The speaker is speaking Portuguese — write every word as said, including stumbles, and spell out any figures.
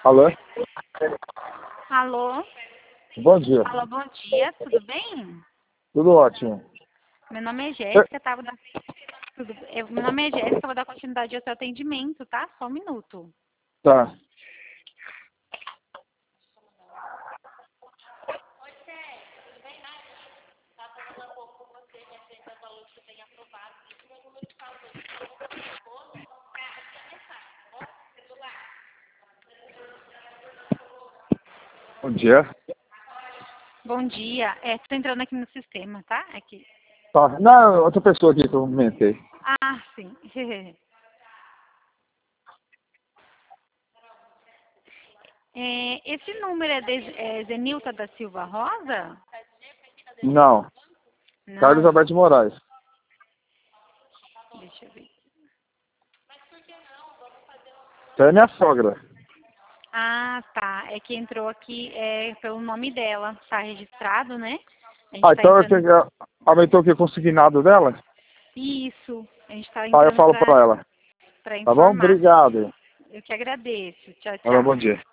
Alô? Alô? Bom dia. Alô, bom dia, tudo bem? Tudo ótimo. Meu nome é Jéssica, tá? Vou dar... tudo... Eu... Meu nome é Jéssica, vou dar continuidade ao seu atendimento, tá? Só um minuto. Tá. Bom dia. Bom dia, é, tô entrando aqui no sistema, tá? Aqui. Tá. Não, outra pessoa aqui que eu comentei. Ah, sim. É, esse número é, de, é Zenilta da Silva Rosa? Não. Carlos Não. Alberto Moraes. Deixa eu ver. Essa é minha sogra. Ah, tá. É que entrou aqui é, pelo nome dela. Tá registrado, né? A gente Ah, tá então eu tenho entrando... que... Aumentou aqui o consignado dela? Isso. A gente tá Tá, eu entrando falo pra, pra ela. pra Tá bom? informar. Obrigado. Eu que agradeço. Tchau, Tá bom, tchau. bom dia.